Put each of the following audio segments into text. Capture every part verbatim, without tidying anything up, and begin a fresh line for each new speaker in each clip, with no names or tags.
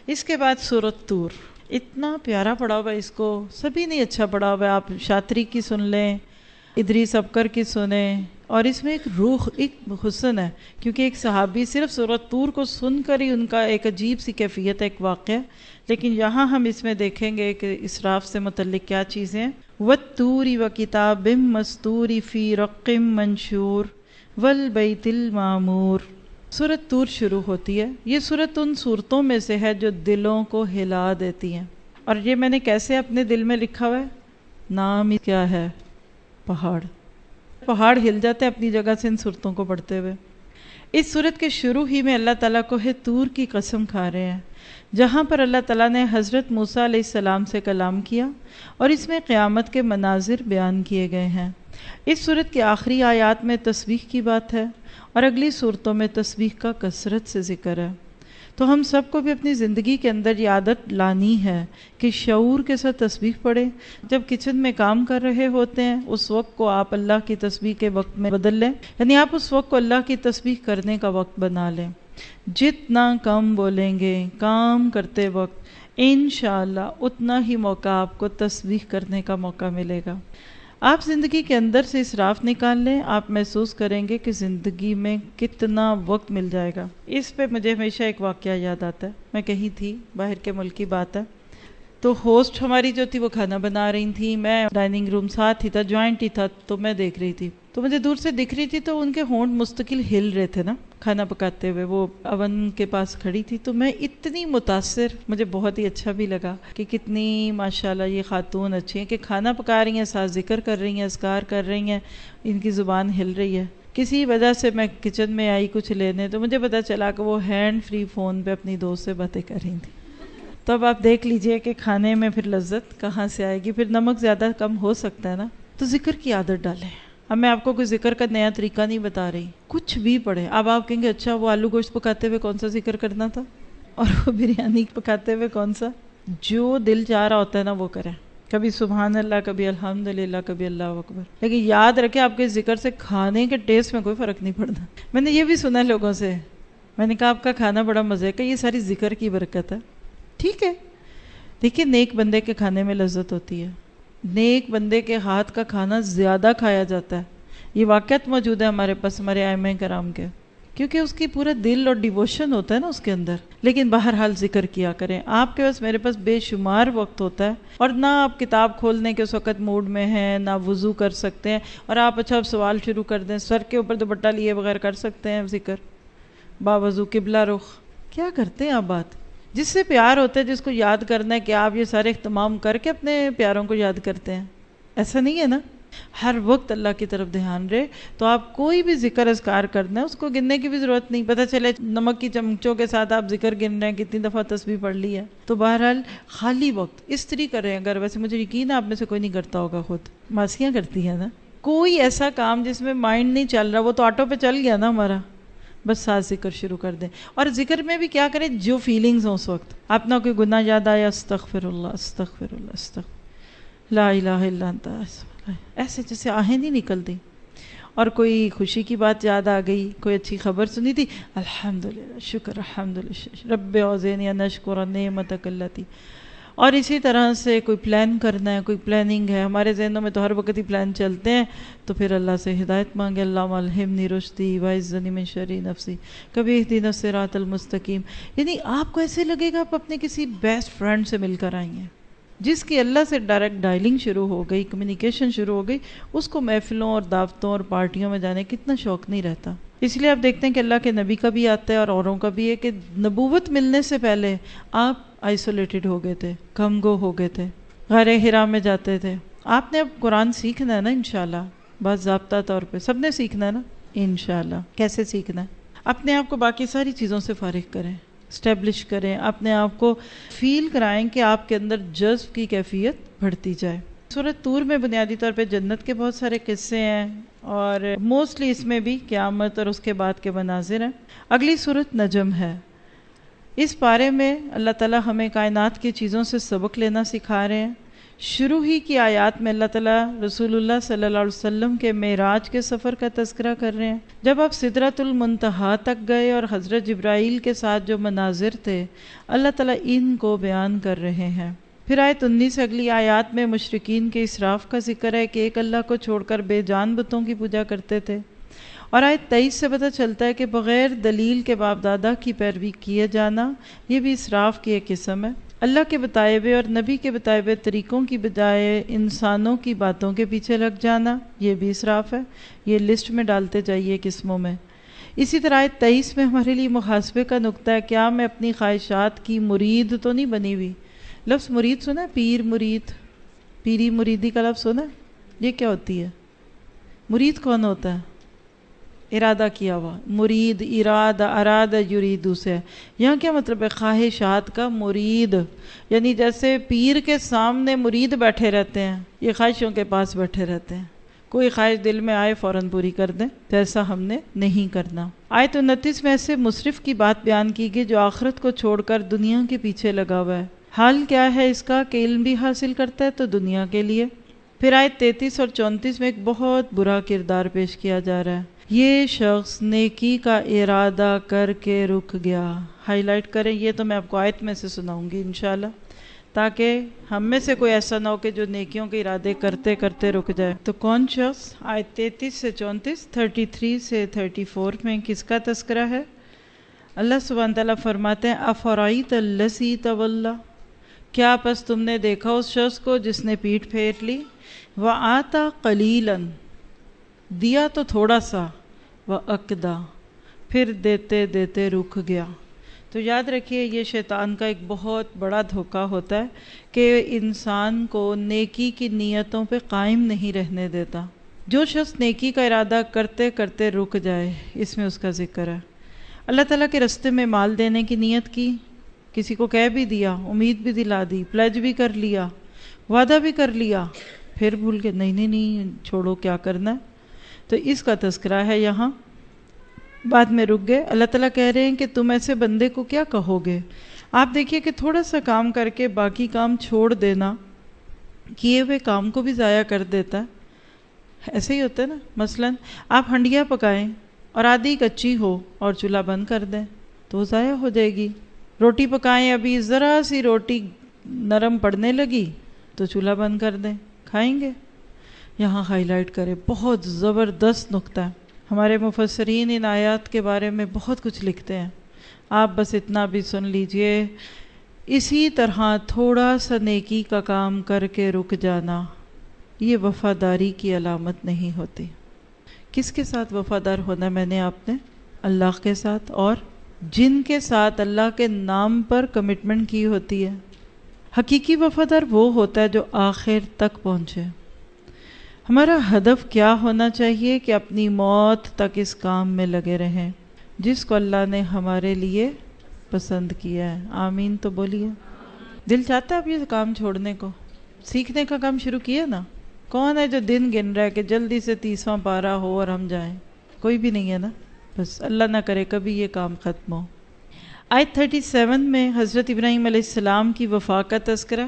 اس کے بعد سورۃ طور، اتنا پیارا پڑھا ہوا ہے، اس کو سبھی نے اچھا پڑھا ہوا ہے، آپ شاطری کی سن لیں، ادریس ابکر کی سنیں، اور اس میں ایک روح، ایک حسن ہے، کیونکہ ایک صحابی صرف سورۃ طور کو سن کر ہی ان کا ایک عجیب سی کیفیت ہے، ایک واقعہ، لیکن یہاں ہم اس میں دیکھیں گے کہ اسراف سے متعلق کیا چیزیں ہیں۔ وَالطُّورِ وَكِتَابٍ مَّسْطُورٍ فِي رَقٍّ مَّنشُورٍ وَالْبَيْتِ الْمَعْمُورِ۔ سورۃ طور شروع ہوتی ہے، یہ سورۃ ان صورتوں میں سے ہے جو دلوں کو ہلا دیتی ہیں، اور یہ میں نے کیسے اپنے دل میں لکھا ہوا ہے، نام ہی کیا ہے، پہاڑ پہاڑ ہل جاتے ہیں اپنی جگہ سے ان صورتوں کو پڑھتے ہوئے۔ اس سورت کے شروع ہی میں اللہ تعالیٰ کوہ طور کی قسم کھا رہے ہیں، جہاں پر اللہ تعالیٰ نے حضرت موسیٰ علیہ السلام سے کلام کیا، اور اس میں قیامت کے مناظر بیان کیے گئے ہیں۔ اس سورت کی آخری آیات میں تسبیح کی بات ہے، اور اگلی صورتوں میں تسبیح کا کثرت سے ذکر ہے۔ تو ہم سب کو بھی اپنی زندگی کے اندر یہ عادت لانی ہے کہ شعور کے ساتھ تسبیح پڑھیں۔ جب کچن میں کام کر رہے ہوتے ہیں اس وقت کو آپ اللہ کی تسبیح کے وقت میں بدل لیں، یعنی آپ اس وقت کو اللہ کی تسبیح کرنے کا وقت بنا لیں۔ جتنا کم بولیں گے کام کرتے وقت، انشاءاللہ اتنا ہی موقع آپ کو تسبیح کرنے کا موقع ملے گا۔ آپ زندگی کے اندر سے اسراف نکال لیں، آپ محسوس کریں گے کہ زندگی میں کتنا وقت مل جائے گا۔ اس پہ مجھے ہمیشہ ایک واقعہ یاد آتا ہے، میں کہیں تھی، باہر کے ملک کی بات ہے، تو ہوسٹ ہماری جو تھی وہ کھانا بنا رہی تھی، میں ڈائننگ روم ساتھ ہی تھا، جوائنٹ ہی تھا، تو میں دیکھ رہی تھی، تو مجھے دور سے دکھ رہی تھی، تو ان کے ہونٹ مستقل ہل رہے تھے نا کھانا پکاتے ہوئے، وہ اوون کے پاس کھڑی تھی، تو میں اتنی متاثر، مجھے بہت ہی اچھا بھی لگا کہ کتنی ماشاءاللہ یہ خاتون اچھی ہیں کہ کھانا پکا رہی ہیں، ساتھ ذکر کر رہی ہیں، اذکار کر رہی ہیں، ان کی زبان ہل رہی ہے۔ کسی وجہ سے میں کچن میں آئی کچھ لینے، تو مجھے پتا چلا کہ وہ ہینڈ فری فون پہ اپنی دوست سے باتیں کر رہی تھیں۔ تو اب آپ دیکھ لیجئے کہ کھانے میں پھر لذت کہاں سے آئے گی، پھر نمک زیادہ کم ہو سکتا ہے نا، تو ذکر کی عادت ڈالیں۔ اب میں آپ کو کوئی ذکر کا نیا طریقہ نہیں بتا رہی، کچھ بھی پڑھیں۔ اب آپ کہیں گے اچھا وہ آلو گوشت پکاتے ہوئے کون سا ذکر کرنا تھا، اور وہ بریانی پکاتے ہوئے کون سا، جو دل چاہ رہا ہوتا ہے نا وہ کریں، کبھی سبحان اللہ، کبھی الحمدللہ، کبھی اللہ اکبر، لیکن یاد رکھیں آپ کے ذکر سے کھانے کے ٹیسٹ میں کوئی فرق نہیں پڑتا۔ میں نے یہ بھی سنا ہے لوگوں سے، میں نے کہا آپ کا کھانا بڑا مزے کا، یہ ساری ذکر کی برکت ہے۔ ٹھیک ہے، دیکھیے نیک بندے کے کھانے میں لذت ہوتی ہے، نیک بندے کے ہاتھ کا کھانا زیادہ کھایا جاتا ہے، یہ واقعات موجود ہے ہمارے پاس ہمارے ائمہ کرام کے، کیونکہ اس کی پورا دل اور ڈیووشن ہوتا ہے نا اس کے اندر۔ لیکن بہرحال ذکر کیا کریں، آپ کے پاس میرے پاس بے شمار وقت ہوتا ہے، اور نہ آپ کتاب کھولنے کے اس وقت موڈ میں ہیں، نہ وضو کر سکتے ہیں، اور آپ اچھا سوال شروع کر دیں، سر کے اوپر دوپٹہ لیے بغیر کر سکتے ہیں ذکر، باوضو قبلہ رخ، کیا کرتے ہیں آپ بات؟ جس سے پیار ہوتا ہے، جس کو یاد کرنا ہے، کہ آپ یہ سارے اہتمام کر کے اپنے پیاروں کو یاد کرتے ہیں، ایسا نہیں ہے نا، ہر وقت اللہ کی طرف دھیان رہے، تو آپ کوئی بھی ذکر اذکار کرنا ہے اس کو گننے کی بھی ضرورت نہیں، پتہ چلے نمک کی چمچوں کے ساتھ آپ ذکر گن رہے ہیں، کتنی دفعہ تسبیح پڑھ لی ہے۔ تو بہرحال خالی وقت اس طریقے کریں، اگر ویسے مجھے یقین ہے آپ میں سے کوئی نہیں کرتا ہوگا، خود ماسیاں کرتی ہیں نا، کوئی ایسا کام جس میں مائنڈ نہیں چل رہا، وہ تو آٹو پہ چل گیا نا ہمارا، بس ساتھ ذکر شروع کر دیں، اور ذکر میں بھی کیا کریں، جو فیلنگز ہوں اس وقت، اپنا کوئی گناہ یاد آیا، استغفر اللہ استغفر اللہ استغفر لا الہ الا انت، ایسے جیسے آہیں نہیں نکلتی، اور کوئی خوشی کی بات یاد آ گئی، کوئی اچھی خبر سنی تھی، الحمدللہ شکر الحمدللہ رب اوزعنی ان اشکر نعمتک التی، اور اسی طرح سے کوئی پلان کرنا ہے، کوئی پلاننگ ہے، ہمارے ذہنوں میں تو ہر وقت ہی پلان چلتے ہیں، تو پھر اللہ سے ہدایت مانگے، اللہم الہمنی رشدی واعذنی من شر نفسی، کبھی اہدنا الصراط المستقیم، یعنی آپ کو ایسے لگے گا آپ اپنے کسی بیسٹ فرینڈ سے مل کر آئی ہیں، جس کی اللہ سے ڈائریکٹ ڈائلنگ شروع ہو گئی، کمیونیکیشن شروع ہو گئی، اس کو محفلوں اور دعوتوں اور پارٹیوں میں جانے کتنا شوق نہیں رہتا۔ اس لیے آپ دیکھتے ہیں کہ اللہ کے نبی کا بھی آتا ہے اور اوروں کا بھی ہے کہ نبوت ملنے سے پہلے آپ آئسولیٹڈ ہو گئے تھے، کم گو ہو گئے تھے، غار حرا میں جاتے تھے۔ آپ نے اب قرآن سیکھنا ہے نا انشاءاللہ، باضابطہ طور پہ سب نے سیکھنا ہے نا انشاءاللہ۔ کیسے سیکھنا ہے؟ اپنے آپ کو باقی ساری چیزوں سے فارغ کریں، اسٹیبلش کریں، اپنے آپ کو فیل کرائیں کہ آپ کے اندر جذب کی کیفیت بڑھتی جائے۔ سورۃ طور میں بنیادی طور پہ جنت کے بہت سارے قصے ہیں، اور موسٹلی اس میں بھی قیامت اور اس کے بعد کے مناظر ہیں۔ اگلی سورۃ نجم ہے، اس پارے میں اللہ تعالیٰ ہمیں کائنات کی چیزوں سے سبق لینا سکھا رہے ہیں، شروع ہی کی آیات میں اللہ تعالیٰ رسول اللہ صلی اللہ علیہ وسلم کے معراج کے سفر کا تذکرہ کر رہے ہیں. جب آپ سدرۃ المنتہا تک گئے اور حضرت جبرائیل کے ساتھ جو مناظر تھے اللہ تعالیٰ ان کو بیان کر رہے ہیں. پھر آیت انیس اگلی آیات میں مشرکین کے اسراف کا ذکر ہے کہ ایک اللہ کو چھوڑ کر بے جان بتوں کی پوجا کرتے تھے. اور آیت تیئیس سے پتہ چلتا ہے کہ بغیر دلیل کے باپ دادا کی پیروی کیے جانا یہ بھی اسراف کی ایک قسم ہے. اللہ کے بتائے ہوئے اور نبی کے بتائے ہوئے طریقوں کی بجائے انسانوں کی باتوں کے پیچھے لگ جانا یہ بھی اسراف ہے. یہ لسٹ میں ڈالتے جائیے قسموں میں. اسی طرح آیت تیئیس میں ہمارے لیے محاسبے کا نقطہ ہے. کیا میں اپنی خواہشات کی مرید تو نہیں بنی ہوئی؟ لفظ مرید سنا ہے؟ پیر مرید، پیری مریدی کا لفظ سنا ہے؟ یہ کیا ہوتی ہے؟ مرید کون ہوتا ہے؟ ارادہ کیا ہوا. مرید ارادہ ارادہ یریدو سے یہاں کیا مطلب ہے؟ خواہشات کا مرید. یعنی جیسے پیر کے سامنے مرید بیٹھے رہتے ہیں یہ خواہشوں کے پاس بیٹھے رہتے ہیں. کوئی خواہش دل میں آئے فوراً پوری کر دیں، تو ایسا ہم نے نہیں کرنا. آیت انتیس میں ایسے مصرف کی بات بیان کی گئی جو آخرت کو چھوڑ کر دنیا کے پیچھے لگا ہوا ہے. حال کیا ہے اس کا کہ علم بھی حاصل کرتا ہے تو دنیا کے لیے. پھر آیت تینتیس اور چونتیس میں ایک بہت برا کردار پیش کیا جا رہا ہے. یہ شخص نیکی کا ارادہ کر کے رک گیا. ہائی لائٹ کریں، یہ تو میں آپ کو آیت میں سے سناؤں گی انشاءاللہ، تاکہ ہم میں سے کوئی ایسا نہ ہو کہ جو نیکیوں کے ارادے کرتے کرتے رک جائے. تو کون شخص؟ آیت تینتیس سے چونتیس، تھرٹی تھری سے تھرٹی فور میں کس کا تذکرہ ہے؟ اللہ سبحانہ تعالیٰ فرماتے ہیں افرائیت الذی تولی، کیا پس تم نے دیکھا اس شخص کو جس نے پیٹھ پھیر لی؟ وآتا قلیلا، دیا تو تھوڑا سا، وأکدا، پھر دیتے دیتے رک گیا. تو یاد رکھیے یہ شیطان کا ایک بہت بڑا دھوکہ ہوتا ہے کہ انسان کو نیکی کی نیتوں پہ قائم نہیں رہنے دیتا. جو شخص نیکی کا ارادہ کرتے کرتے رک جائے اس میں اس کا ذکر ہے. اللہ تعالیٰ کے راستے میں مال دینے کی نیت کی، کسی کو کہہ بھی دیا، امید بھی دلا دی، پلیج بھی کر لیا، وعدہ بھی کر لیا، پھر بھول کے نہیں نہیں نہیں چھوڑو کیا کرنا ہے، تو اس کا تذکرہ ہے یہاں. بعد میں رک گئے. اللہ تعالیٰ کہہ رہے ہیں کہ تم ایسے بندے کو کیا کہو گے؟ آپ دیکھیے کہ تھوڑا سا کام کر کے باقی کام چھوڑ دینا کیے ہوئے کام کو بھی ضائع کر دیتا ہے. ایسے ہی ہوتا ہے نا. مثلا آپ ہنڈیا پکائیں اور آدھی کچی ہو اور چولہا بند کر دیں تو وہ ضائع ہو جائے گی. روٹی پکائیں، ابھی ذرا سی روٹی نرم پڑنے لگی تو چولہا بند کر دیں، کھائیں گے. یہاں ہائی لائٹ کرے، بہت زبردست نقطہ ہے. ہمارے مفسرین ان آیات کے بارے میں بہت کچھ لکھتے ہیں، آپ بس اتنا بھی سن لیجئے. اسی طرح تھوڑا سا نیکی کا کام کر کے رک جانا یہ وفاداری کی علامت نہیں ہوتی. کس کے ساتھ وفادار ہونا میں نے آپ نے؟ اللہ کے ساتھ، اور جن کے ساتھ اللہ کے نام پر کمٹمنٹ کی ہوتی ہے. حقیقی وفادار وہ ہوتا ہے جو آخر تک پہنچے. ہمارا ہدف کیا ہونا چاہیے کہ اپنی موت تک اس کام میں لگے رہیں جس کو اللہ نے ہمارے لیے پسند کیا ہے. آمین تو بولیے. دل چاہتا ہے اب یہ کام چھوڑنے کو؟ سیکھنے کا کام شروع کیا نا. کون ہے جو دن گن رہا ہے کہ جلدی سے تیسواں پارہ ہو اور ہم جائیں؟ کوئی بھی نہیں ہے نا. بس اللہ نہ کرے کبھی یہ کام ختم ہو. آیت تھرٹی سیون میں حضرت ابراہیم علیہ السلام کی وفا کا تذکرہ.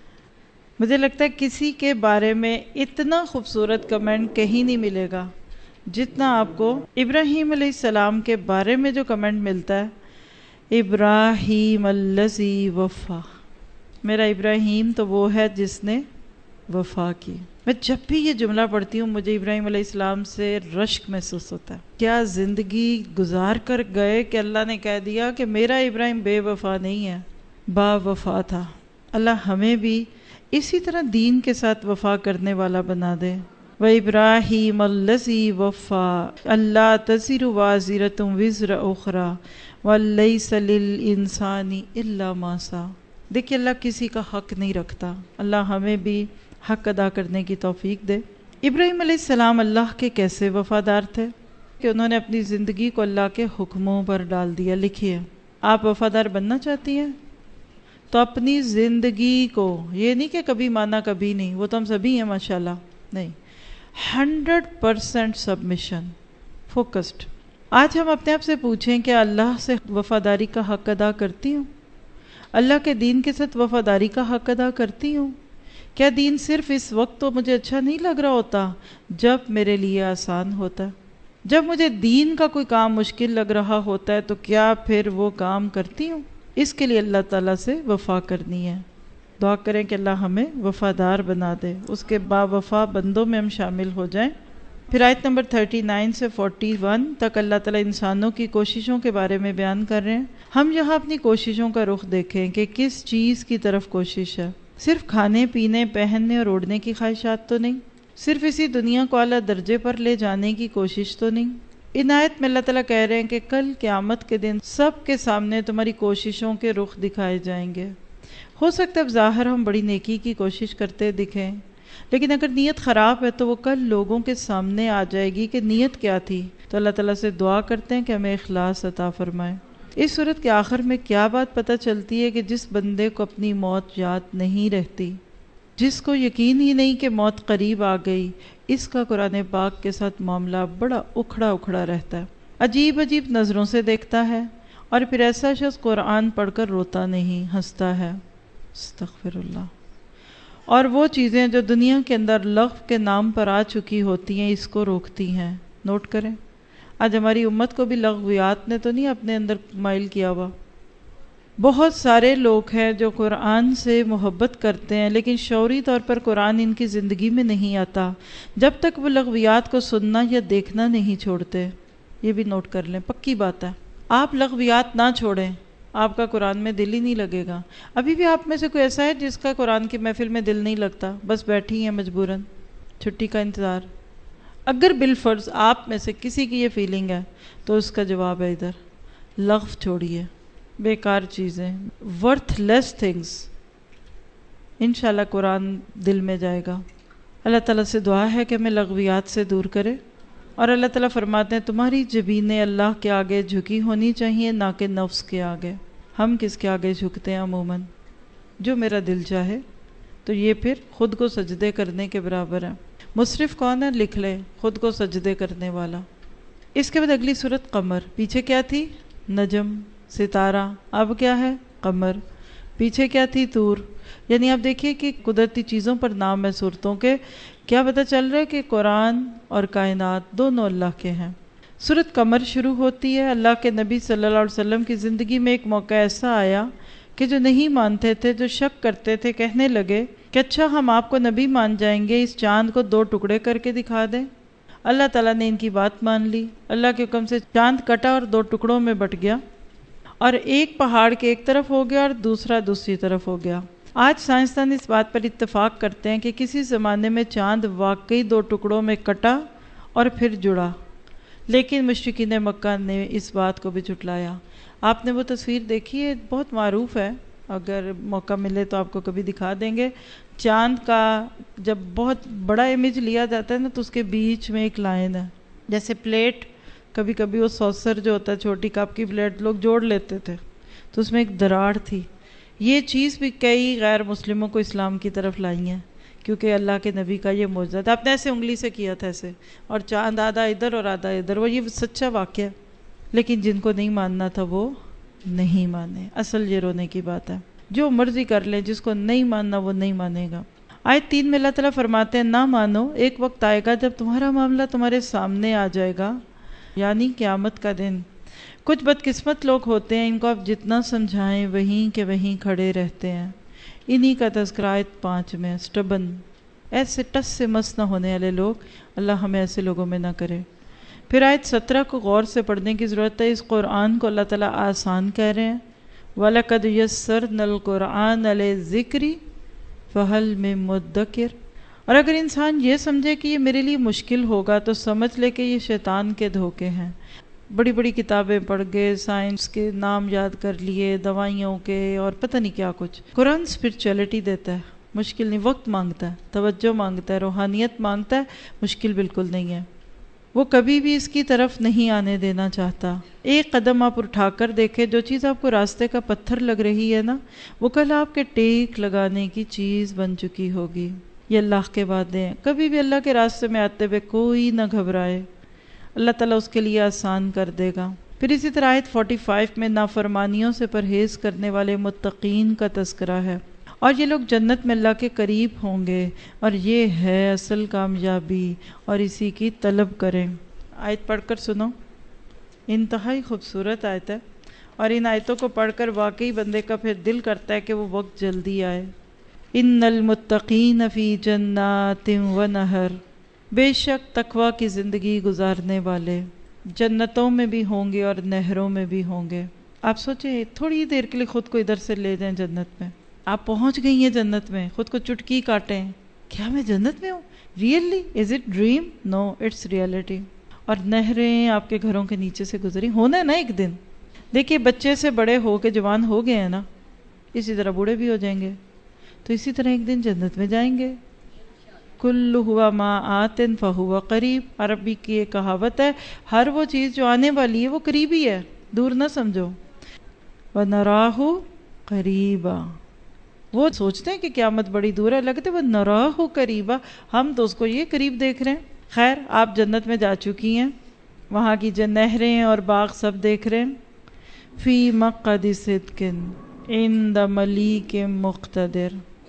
مجھے لگتا ہے کسی کے بارے میں اتنا خوبصورت کمنٹ کہیں نہیں ملے گا جتنا آپ کو ابراہیم علیہ السلام کے بارے میں جو کمنٹ ملتا ہے، ابراہیم الذی وفا. میرا ابراہیم تو وہ ہے جس نے وفا کی. میں جب بھی یہ جملہ پڑھتی ہوں مجھے ابراہیم علیہ السلام سے رشک محسوس ہوتا ہے. کیا زندگی گزار کر گئے کہ اللہ نے کہہ دیا کہ میرا ابراہیم بے وفا نہیں ہے، با وفا تھا. اللہ ہمیں بھی اسی طرح دین کے ساتھ وفا کرنے والا بنا دے. وَإِبْرَاهِيمَ الَّذِي وَفَّى أَلَّا تَزِرُ وَازِرَةٌ وِزْرَ أُخْرَى وَلَيْسَ لِلْإِنسَانِ إِلَّا مَا سَعَى. دیکھیے اللہ کسی کا حق نہیں رکھتا. اللہ ہمیں بھی حق ادا کرنے کی توفیق دے. ابراہیم علیہ السلام اللہ کے کیسے وفادار تھے کہ انہوں نے اپنی زندگی کو اللہ کے حکموں پر ڈال دیا. لکھیے آپ وفادار بننا چاہتی ہیں تو اپنی زندگی کو، یہ نہیں کہ کبھی مانا کبھی نہیں، وہ تو ہم سبھی ہیں ماشاءاللہ، نہیں، ہنڈریڈ پرسینٹ سبمیشن، فوکسڈ. آج ہم اپنے آپ سے پوچھیں کہ اللہ سے وفاداری کا حق ادا کرتی ہوں؟ اللہ کے دین کے ساتھ وفاداری کا حق ادا کرتی ہوں؟ کیا دین صرف اس وقت تو مجھے اچھا نہیں لگ رہا ہوتا جب میرے لیے آسان ہوتا ہے؟ جب مجھے دین کا کوئی کام مشکل لگ رہا ہوتا ہے تو کیا پھر وہ کام کرتی ہوں؟ اس کے لیے اللہ تعالیٰ سے وفا کرنی ہے. دعا کریں کہ اللہ ہمیں وفادار بنا دے، اس کے با وفا بندوں میں ہم شامل ہو جائیں. پھر آیت نمبر انتیس سے اکتالیس تک اللہ تعالیٰ انسانوں کی کوششوں کے بارے میں بیان کر رہے ہیں. ہم یہاں اپنی کوششوں کا رخ دیکھیں کہ کس چیز کی طرف کوشش ہے. صرف کھانے پینے، پہننے اور اوڑھنے کی خواہشات تو نہیں، صرف اسی دنیا کو اعلیٰ درجے پر لے جانے کی کوشش تو نہیں. ان آیت میں اللہ تعالیٰ کہہ رہے ہیں کہ کل قیامت کے دن سب کے سامنے تمہاری کوششوں کے رخ دکھائے جائیں گے. ہو سکتا ہے اب ظاہر ہم بڑی نیکی کی کوشش کرتے دکھیں، لیکن اگر نیت خراب ہے تو وہ کل لوگوں کے سامنے آ جائے گی کہ نیت کیا تھی. تو اللہ تعالیٰ سے دعا کرتے ہیں کہ ہمیں اخلاص عطا فرمائے. اس صورت کے آخر میں کیا بات پتہ چلتی ہے کہ جس بندے کو اپنی موت یاد نہیں رہتی، جس کو یقین ہی نہیں کہ موت قریب آ گئی، اس کا قرآن پاک کے ساتھ معاملہ بڑا اکھڑا اکھڑا رہتا ہے. عجیب عجیب نظروں سے دیکھتا ہے، اور پھر ایسا شخص قرآن پڑھ کر روتا نہیں، ہنستا ہے. استغفر اللہ. اور وہ چیزیں جو دنیا کے اندر لغو کے نام پر آ چکی ہوتی ہیں اس کو روکتی ہیں. نوٹ کریں، آج ہماری امت کو بھی لغویات نے تو نہیں اپنے اندر مائل کیا ہوا. بہت سارے لوگ ہیں جو قرآن سے محبت کرتے ہیں لیکن شعوری طور پر قرآن ان کی زندگی میں نہیں آتا جب تک وہ لغویات کو سننا یا دیکھنا نہیں چھوڑتے. یہ بھی نوٹ کر لیں، پکی بات ہے. آپ لغویات نہ چھوڑیں، آپ کا قرآن میں دل ہی نہیں لگے گا. ابھی بھی آپ میں سے کوئی ایسا ہے جس کا قرآن کی محفل میں دل نہیں لگتا، بس بیٹھی ہیں مجبوراً چھٹی کا انتظار؟ اگر بالفرض آپ میں سے کسی کی یہ فیلنگ ہے تو اس کا جواب ہے ادھر. لغو چھوڑیے، بیکار چیزیں، ورتھ لیس تھنگس. انشاءاللہ قرآن دل میں جائے گا. اللہ تعالیٰ سے دعا ہے کہ ہمیں لغویات سے دور کرے. اور اللہ تعالیٰ فرماتے ہیں تمہاری جبینیں اللہ کے آگے جھکی ہونی چاہیے، نہ کہ نفس کے آگے. ہم کس کے آگے جھکتے ہیں عموماً؟ جو میرا دل چاہے. تو یہ پھر خود کو سجدے کرنے کے برابر ہے. مصرف کون ہے؟ لکھ لیں، خود کو سجدے کرنے والا. اس کے بعد اگلی صورت قمر. پیچھے کیا تھی؟ نجم، ستارہ. اب کیا ہے؟ قمر. پیچھے کیا تھی؟ طور. یعنی آپ دیکھیے کہ قدرتی چیزوں پر نام ہے صورتوں کے. کیا پتہ چل رہا ہے کہ قرآن اور کائنات دونوں اللہ کے ہیں. سورت قمر شروع ہوتی ہے. اللہ کے نبی صلی اللہ علیہ وسلم کی زندگی میں ایک موقع ایسا آیا کہ جو نہیں مانتے تھے، جو شک کرتے تھے، کہنے لگے کہ اچھا ہم آپ کو نبی مان جائیں گے، اس چاند کو دو ٹکڑے کر کے دکھا دیں. اللہ تعالیٰ نے ان کی بات مان لی. اللہ کے حکم سے چاند کٹا اور دو ٹکڑوں میں بٹ گیا، اور ایک پہاڑ کے ایک طرف ہو گیا اور دوسرا دوسری طرف ہو گیا. آج سائنسدان اس بات پر اتفاق کرتے ہیں کہ کسی زمانے میں چاند واقعی دو ٹکڑوں میں کٹا اور پھر جڑا، لیکن مشرکین مکہ نے اس بات کو بھی جھٹلایا. آپ نے وہ تصویر دیکھی ہے، بہت معروف ہے، اگر موقع ملے تو آپ کو کبھی دکھا دیں گے. چاند کا جب بہت بڑا امیج لیا جاتا ہے نا تو اس کے بیچ میں ایک لائن ہے، جیسے پلیٹ کبھی کبھی وہ سوسر جو ہوتا ہے چھوٹی کپ کی پلیٹ لوگ جوڑ لیتے تھے، تو اس میں ایک دراڑ تھی. یہ چیز بھی کئی غیر مسلموں کو اسلام کی طرف لائی ہیں کیونکہ اللہ کے نبی کا یہ معجزہ تھا. آپ نے ایسے انگلی سے کیا تھا ایسے، اور چاند آدھا ادھر اور آدھا ادھر. وہ یہ سچا واقعہ، لیکن جن کو نہیں ماننا تھا وہ نہیں مانے. اصل یہ رونے کی بات ہے. جو مرضی کر لیں، جس کو نہیں ماننا وہ نہیں مانے گا. آیت تین میں اللہ تعالیٰ فرماتے ہیں نہ مانو، ایک وقت آئے گا جب تمہارا معاملہ تمہارے سامنے آ جائے گا، یعنی قیامت کا دن. کچھ بدقسمت لوگ ہوتے ہیں، ان کو آپ جتنا سمجھائیں وہیں کے وہیں کھڑے رہتے ہیں. انہی کا تذکرہ آیت پانچ میں. سٹبن، ایسے ٹس سے مس نہ ہونے والے لوگ، اللہ ہمیں ایسے لوگوں میں نہ کرے. پھر آیت سترہ کو غور سے پڑھنے کی ضرورت ہے. اس قرآن کو اللہ تعالیٰ آسان کہہ رہے ہیں. وَلَقَدْ يَسَّرْنَا الْقُرْآنَ لِلذِّكْرِ فَهَلْ مِن مُدَّكِرٍ. اور اگر انسان یہ سمجھے کہ یہ میرے لیے مشکل ہوگا تو سمجھ لے کہ یہ شیطان کے دھوکے ہیں. بڑی بڑی کتابیں پڑھ گئے، سائنس کے نام یاد کر لیے، دوائیوں کے، اور پتہ نہیں کیا کچھ. قرآن اسپرچولیٹی دیتا ہے، مشکل نہیں. وقت مانگتا ہے، توجہ مانگتا ہے، روحانیت مانگتا ہے، مشکل بالکل نہیں ہے. وہ کبھی بھی اس کی طرف نہیں آنے دینا چاہتا. ایک قدم آپ اٹھا کر دیکھیں، جو چیز آپ کو راستے کا پتھر لگ رہی ہے نا، وہ کل آپ کے ٹیک لگانے کی چیز بن چکی ہوگی. یہ اللہ کے وعدے ہیں. کبھی بھی اللہ کے راستے میں آتے ہوئے کوئی نہ گھبرائے، اللہ تعالیٰ اس کے لیے آسان کر دے گا. پھر اسی طرح آیت پینتالیس میں نافرمانیوں سے پرہیز کرنے والے متقین کا تذکرہ ہے. اور یہ لوگ جنت میں اللہ کے قریب ہوں گے، اور یہ ہے اصل کامیابی، اور اسی کی طلب کریں۔ آیت پڑھ کر سنو، انتہائی خوبصورت آیت ہے، اور ان آیتوں کو پڑھ کر واقعی بندے کا پھر دل کرتا ہے کہ وہ وقت جلدی آئے۔ ان المتقین فی جنات و نہر، بے شک تقوی کی زندگی گزارنے والے جنتوں میں بھی ہوں گے اور نہروں میں بھی ہوں گے۔ آپ سوچیں تھوڑی دیر کے لیے خود کو ادھر سے لے جائیں جنت میں، آپ پہنچ گئی ہیں جنت میں، خود کو چٹکی کاٹیں، کیا میں جنت میں ہوں؟ Really? Is it dream? No, it's reality. اور نہریں آپ کے گھروں کے نیچے سے گزری، ہونا ہے نا ایک دن۔ دیکھیے بچے سے بڑے ہو کے جوان ہو گئے ہیں نا، اسی طرح بوڑھے بھی ہو جائیں گے، تو اسی طرح ایک دن جنت میں جائیں گے۔ کل ہوا ما آتن فہوا قریب، عربی کی ایک کہاوت ہے، ہر وہ چیز جو آنے والی ہے وہ قریب ہی ہے، دور نہ سمجھو۔ وَنَرَاهُ قَرِيبًا، وہ سوچتے ہیں کہ قیامت بڑی دور ہے، لگتے وہ نَرَاهُ قَرِيبًا، ہم تو اس کو یہ قریب دیکھ رہے ہیں۔ خیر آپ جنت میں جا چکی ہیں، وہاں کی نہریں اور باغ سب دیکھ رہے ہیں۔ فی مقعد صدق عند ملیک مقتدر،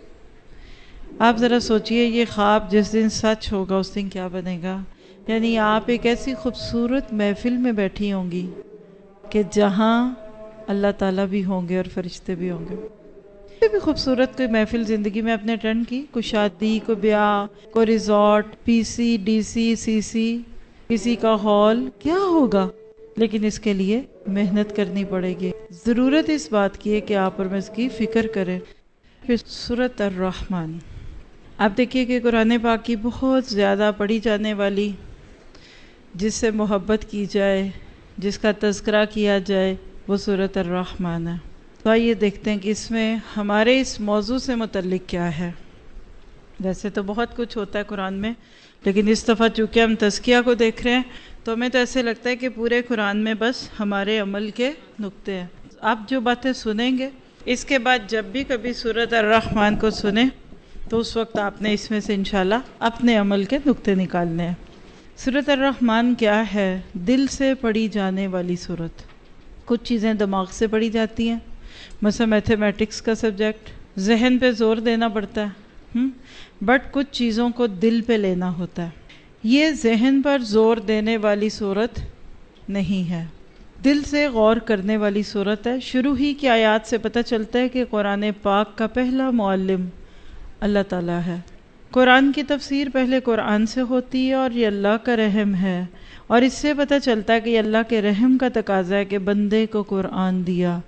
آپ ذرا سوچئے یہ خواب جس دن سچ ہوگا اس دن کیا بنے گا؟ یعنی آپ ایک ایسی خوبصورت محفل میں بیٹھی ہوں گی کہ جہاں اللہ تعالیٰ بھی ہوں گے اور فرشتے بھی ہوں گے۔ کوئی بھی خوبصورت کوئی محفل زندگی میں اپنے اٹینڈ کی، کوئی شادی، کوئی بیاہ، کوئی ریزورٹ، پی سی، ڈی سی، سی سی، کسی کا ہال، کیا ہوگا؟ لیکن اس کے لیے محنت کرنی پڑے گی۔ ضرورت اس بات کی ہے کہ آپ اور میں اس کی فکر کریں۔ پھر سورۃ الرحمن، آپ دیکھیے کہ قرآن پاک کی بہت زیادہ پڑھی جانے والی، جس سے محبت کی جائے، جس کا تذکرہ کیا جائے، وہ سورۃ الرحمن ہے۔ تو آئیے دیکھتے ہیں کہ اس میں ہمارے اس موضوع سے متعلق کیا ہے۔ ویسے تو بہت کچھ ہوتا ہے قرآن میں، لیکن اس دفعہ چونکہ ہم تزکیہ کو دیکھ رہے ہیں تو ہمیں تو ایسے لگتا ہے کہ پورے قرآن میں بس ہمارے عمل کے نقطے ہیں۔ آپ جو باتیں سنیں گے اس کے بعد جب بھی کبھی سورۃ الرحمن کو سنیں تو اس وقت آپ نے اس میں سے انشاءاللہ اپنے عمل کے نقطے نکالنے ہیں۔ سورۃ الرحمن کیا ہے؟ دل سے پڑھی جانے والی سورت۔ کچھ چیزیں دماغ سے پڑھی جاتی ہیں، مثلا میتھمیٹکس کا سبجیکٹ ذہن پہ زور دینا پڑتا ہے، بٹ کچھ چیزوں کو دل پہ لینا ہوتا ہے۔ یہ ذہن پر زور دینے والی صورت نہیں ہے، دل سے غور کرنے والی صورت ہے۔ شروع ہی کی آیات سے پتہ چلتا ہے کہ قرآن پاک کا پہلا معلم اللہ تعالیٰ ہے۔ قرآن کی تفسیر پہلے قرآن سے ہوتی ہے اور یہ اللہ کا رحم ہے، اور اس سے پتہ چلتا ہے کہ یہ اللہ کے رحم کا تقاضا ہے کہ بندے کو قرآن دیا۔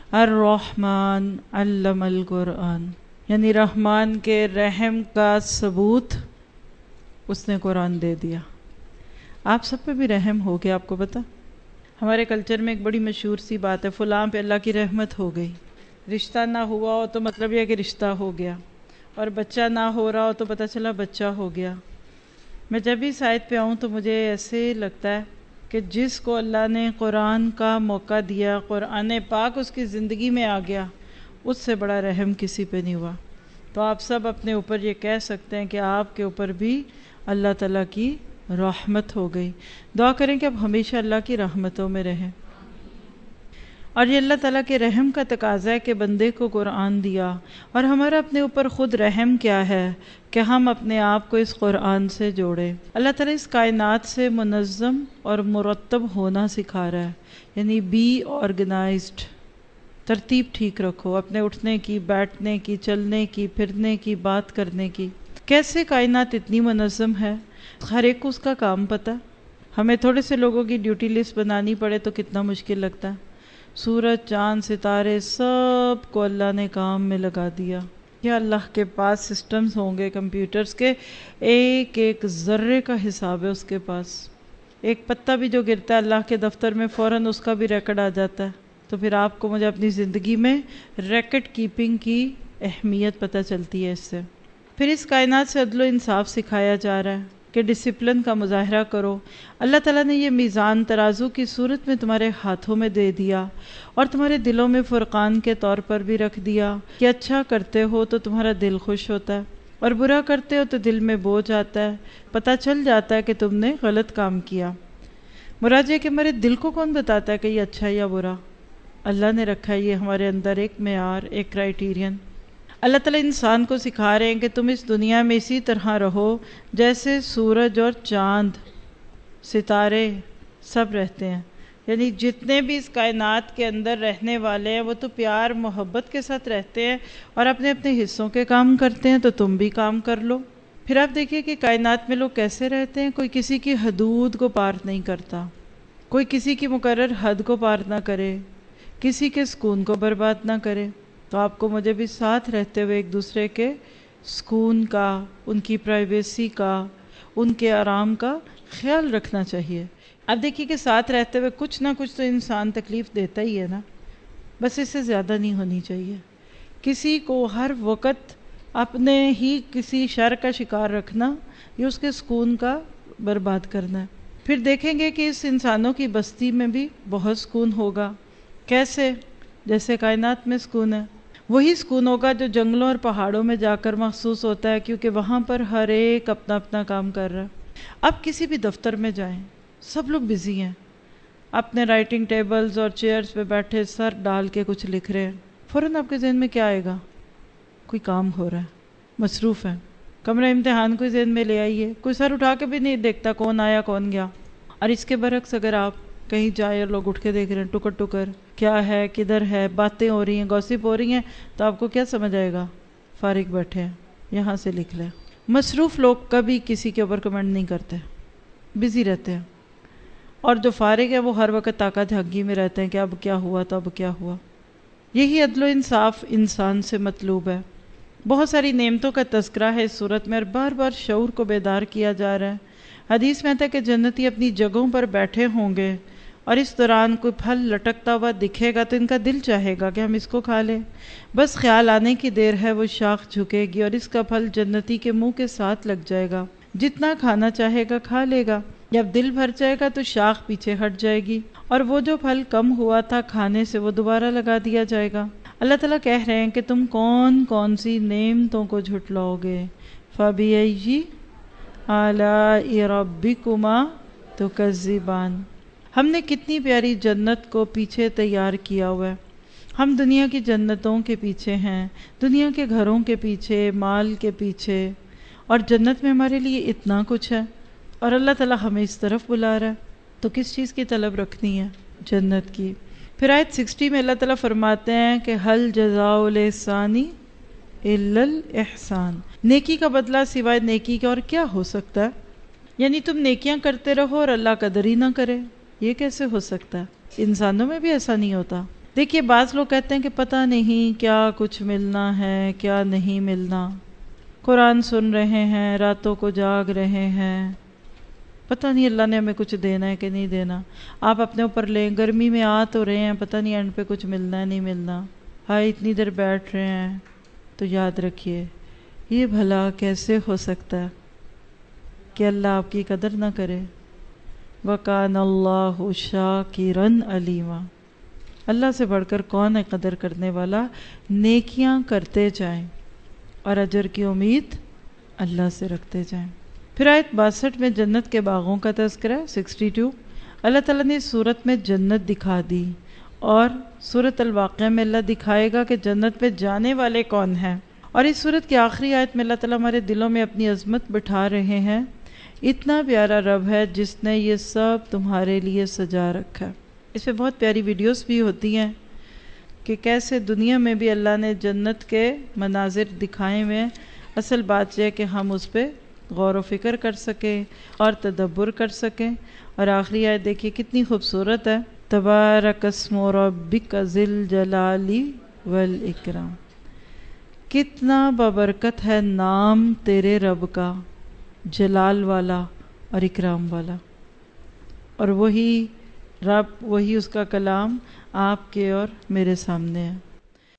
الرحمن علم القرآن، یعنی رحمان کے رحم کا ثبوت اس نے قرآن دے دیا۔ آپ سب پہ بھی رحم ہو گیا، آپ کو پتہ؟ ہمارے کلچر میں ایک بڑی مشہور سی بات ہے، فلاں پہ اللہ کی رحمت ہو گئی۔ رشتہ نہ ہوا ہو تو مطلب یہ کہ رشتہ ہو گیا، اور بچہ نہ ہو رہا ہو تو پتہ چلا بچہ ہو گیا۔ میں جب بھی سائٹ پہ آؤں تو مجھے ایسے لگتا ہے کہ جس کو اللہ نے قرآن کا موقع دیا، قرآن پاک اس کی زندگی میں آ گیا، اس سے بڑا رحم کسی پہ نہیں ہوا۔ تو آپ سب اپنے اوپر یہ کہہ سکتے ہیں کہ آپ کے اوپر بھی اللہ تعالیٰ کی رحمت ہو گئی۔ دعا کریں کہ اب ہمیشہ اللہ کی رحمتوں میں رہیں۔ اور یہ اللہ تعالیٰ کے رحم کا تقاضا ہے کہ بندے کو قرآن دیا، اور ہمارا اپنے اوپر خود رحم کیا ہے کہ ہم اپنے آپ کو اس قرآن سے جوڑیں۔ اللہ تعالیٰ اس کائنات سے منظم اور مرتب ہونا سکھا رہا ہے، یعنی بی آرگنائزڈ، ترتیب ٹھیک رکھو، اپنے اٹھنے کی، بیٹھنے کی، چلنے کی، پھرنے کی، بات کرنے کی۔ کیسے کائنات اتنی منظم ہے؟ ہر ایک کو اس کا کام پتہ۔ ہمیں تھوڑے سے لوگوں کی ڈیوٹی لسٹ بنانی پڑے تو کتنا مشکل لگتا ہے۔ سورج، چاند، ستارے سب کو اللہ نے کام میں لگا دیا۔ یا اللہ کے پاس سسٹمز ہوں گے کمپیوٹرز کے، ایک ایک ذرے کا حساب ہے اس کے پاس۔ ایک پتا بھی جو گرتا ہے اللہ کے دفتر میں فوراً اس کا بھی ریکارڈ آ جاتا ہے۔ تو پھر آپ کو مجھے اپنی زندگی میں ریکارڈ کیپنگ کی اہمیت پتہ چلتی ہے اس سے۔ پھر اس کائنات سے عدل و انصاف سکھایا جا رہا ہے کہ ڈسپلن کا مظاہرہ کرو۔ اللہ تعالیٰ نے یہ میزان ترازو کی صورت میں تمہارے ہاتھوں میں دے دیا، اور تمہارے دلوں میں فرقان کے طور پر بھی رکھ دیا کہ اچھا کرتے ہو تو تمہارا دل خوش ہوتا ہے، اور برا کرتے ہو تو دل میں بوجھ آتا ہے، پتہ چل جاتا ہے کہ تم نے غلط کام کیا۔ مراجعہ کہ ہمارے دل کو کون بتاتا ہے کہ یہ اچھا یا برا؟ اللہ نے رکھا ہے یہ ہمارے اندر ایک معیار، ایک کرائیٹیرین۔ اللہ تعالیٰ انسان کو سکھا رہے ہیں کہ تم اس دنیا میں اسی طرح رہو جیسے سورج اور چاند ستارے سب رہتے ہیں، یعنی جتنے بھی اس کائنات کے اندر رہنے والے ہیں وہ تو پیار محبت کے ساتھ رہتے ہیں اور اپنے اپنے حصوں کے کام کرتے ہیں، تو تم بھی کام کر لو۔ پھر آپ دیکھیے کہ کائنات میں لوگ کیسے رہتے ہیں، کوئی کسی کی حدود کو پار نہیں کرتا، کوئی کسی کی مقرر حد کو پار نہ کرے، کسی کے سکون کو برباد نہ کرے۔ تو آپ کو مجھے بھی ساتھ رہتے ہوئے ایک دوسرے کے سکون کا، ان کی پرائیویسی کا، ان کے آرام کا خیال رکھنا چاہیے۔ اب دیکھیے کہ ساتھ رہتے ہوئے کچھ نہ کچھ تو انسان تکلیف دیتا ہی ہے نا، بس اس سے زیادہ نہیں ہونی چاہیے۔ کسی کو ہر وقت اپنے ہی کسی شر کا شکار رکھنا، یہ اس کے سکون کا برباد کرنا ہے۔ پھر دیکھیں گے کہ اس انسانوں کی بستی میں بھی بہت سکون ہوگا۔ کیسے؟ جیسے کائنات میں سکون ہے، وہی سکون ہوگا جو جنگلوں اور پہاڑوں میں جا کر محسوس ہوتا ہے، کیونکہ وہاں پر ہر ایک اپنا اپنا کام کر رہا ہے۔ اب کسی بھی دفتر میں جائیں، سب لوگ بزی ہیں، اپنے رائٹنگ ٹیبلز اور چیئرز پہ بیٹھے سر ڈال کے کچھ لکھ رہے ہیں، فوراً آپ کے ذہن میں کیا آئے گا؟ کوئی کام ہو رہا ہے، مصروف ہے۔ کمرہ امتحان کوئی ذہن میں لے آئیے، کوئی سر اٹھا کے بھی نہیں دیکھتا کون آیا کون گیا۔ اور اس کے برعکس اگر آپ کہیں جائیں اور لوگ اٹھ کے دیکھ رہے ہیں ٹکر ٹکر، کیا ہے، کدھر ہے، باتیں ہو رہی ہیں، گوسپ ہو رہی ہیں، تو آپ کو کیا سمجھ آئے گا؟ فارغ بیٹھے ہیں، یہاں سے لکھ لیں۔ مصروف لوگ کبھی کسی کے اوپر کمنٹ نہیں کرتے، بزی رہتے ہیں، اور جو فارغ ہے وہ ہر وقت طاقت جھانکی میں رہتے ہیں کہ اب کیا ہوا تو اب کیا ہوا۔ یہی عدل و انصاف انسان سے مطلوب ہے۔ بہت ساری نعمتوں کا تذکرہ ہے اس صورت میں، اور بار بار شعور کو بیدار کیا جا رہا ہے۔ حدیث میں آتا ہے کہ جنتی اپنی جگہوں پر بیٹھے ہوں گے اور اس دوران کوئی پھل لٹکتا ہوا دکھے گا تو ان کا دل چاہے گا کہ ہم اس کو کھا لیں، بس خیال آنے کی دیر ہے وہ شاخ جھکے گی اور اس کا پھل جنتی کے منہ کے ساتھ لگ جائے گا، جتنا کھانا چاہے گا کھا لے گا۔ جب دل بھر جائے گا تو شاخ پیچھے ہٹ جائے گی اور وہ جو پھل کم ہوا تھا کھانے سے وہ دوبارہ لگا دیا جائے گا۔ اللہ تعالیٰ کہہ رہے ہیں کہ تم کون کون سی نعمتوں کو جھٹلاؤ گے؟ فَبِأَيِّ آلَاءِ رَبِّكُمَا تُكَذِّبَانِ۔ ہم نے کتنی پیاری جنت کو پیچھے تیار کیا ہوا ہے۔ ہم دنیا کی جنتوں کے پیچھے ہیں، دنیا کے گھروں کے پیچھے، مال کے پیچھے، اور جنت میں ہمارے لیے اتنا کچھ ہے، اور اللہ تعالیٰ ہمیں اس طرف بلا رہا ہے، تو کس چیز کی طلب رکھنی ہے؟ جنت کی۔ پھر آیت سکسٹی میں اللہ تعالیٰ فرماتے ہیں کہ حل جزاء الاحسان الا الاحسان، نیکی کا بدلہ سوائے نیکی کے اور کیا ہو سکتا ہے؟ یعنی تم نیکیاں کرتے رہو اور اللہ قدر ہی نہ کرے، یہ کیسے ہو سکتا ہے؟ انسانوں میں بھی ایسا نہیں ہوتا۔ دیکھیے بعض لوگ کہتے ہیں کہ پتہ نہیں کیا کچھ ملنا ہے کیا نہیں ملنا، قرآن سن رہے ہیں، راتوں کو جاگ رہے ہیں، پتہ نہیں اللہ نے ہمیں کچھ دینا ہے کہ نہیں دینا۔ آپ اپنے اوپر لیں، گرمی میں آ تو رہے ہیں، پتہ نہیں اینڈ پہ کچھ ملنا ہے نہیں ملنا، ہائے اتنی دیر بیٹھ رہے ہیں۔ تو یاد رکھیے یہ بھلا کیسے ہو سکتا ہے کہ اللہ آپ کی قدر نہ کرے؟ وَكَانَ اللَّهُ شَاكِرًا عَلِيمًا۔ اللہ سے بڑھ کر کون ہے قدر کرنے والا؟ نیکیاں کرتے جائیں اور اجر کی امید اللہ سے رکھتے جائیں۔ پھر آیت باسٹھ میں جنت کے باغوں کا تذکرہ ہے، سکسٹی ٹو۔ اللہ تعالیٰ نے اس صورت میں جنت دکھا دی، اور سورۃ الواقعہ میں اللہ دکھائے گا کہ جنت میں جانے والے کون ہیں، اور اس صورت کی آخری آیت میں اللہ تعالیٰ ہمارے دلوں میں اپنی عظمت بٹھا رہے ہیں۔ اتنا پیارا رب ہے جس نے یہ سب تمہارے لیے سجا رکھا ہے۔ اس پہ بہت پیاری ویڈیوز بھی ہوتی ہیں کہ کیسے دنیا میں بھی اللہ نے جنت کے مناظر دکھائے ہوئے ہیں۔ اصل بات یہ ہے کہ ہم اس پہ غور و فکر کر سکیں اور تدبر کر سکیں۔ اور آخری آیت دیکھیے کتنی خوبصورت ہے، تبارک اسم ربک ذی الجلال والاکرام۔ کتنا بابرکت ہے نام تیرے رب کا، جلال والا اور اکرام والا، اور وہی رب، وہی اس کا کلام آپ کے اور میرے سامنے ہے۔